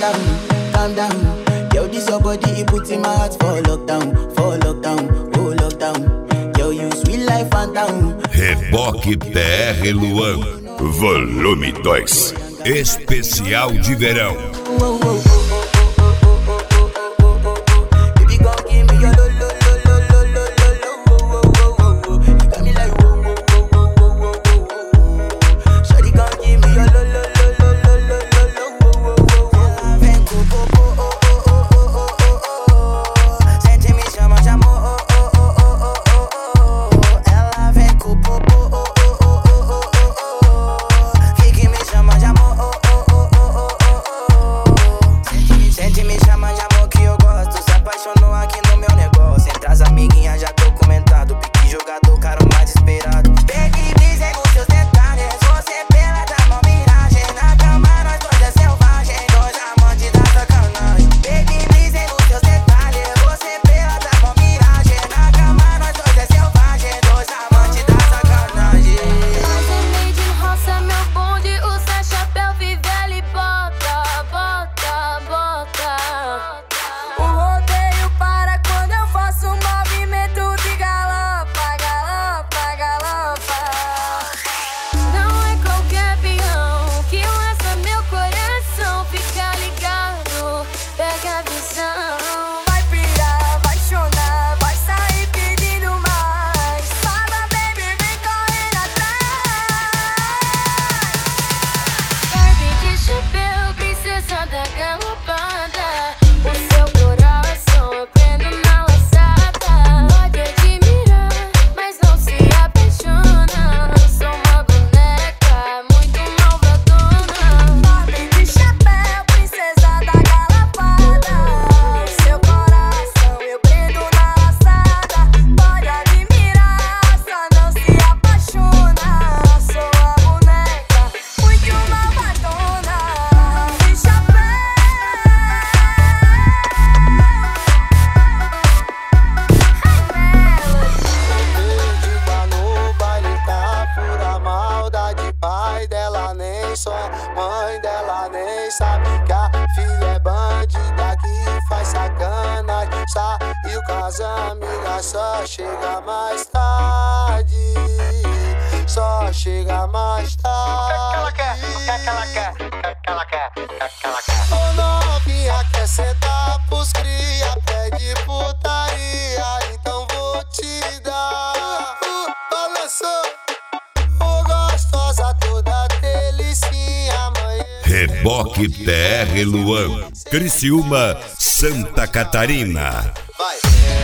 calm down. Yo, this your body, it puts in my heart for lockdown, oh lockdown. Yo, you sweet life, phantom. Reboque PR Luan, volume 2, especial de verão. Mãe dela nem sabe que a filha é bandida que faz sacanagem. Saiu com as amigas, só chega mais tarde. Só chega mais tarde. O que ela quer? Ô novinha quer sentar pros cria, pede putaria, então vou te dar. Balançou, ô gostosa toda delicinha, mãe. Reboque PR Luan, Criciúma, Santa Catarina. Vai.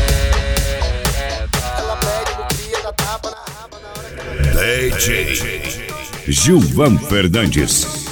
Ela pede pro cria, dá tapa na raba na hora que DJ Gilvan Fernandes.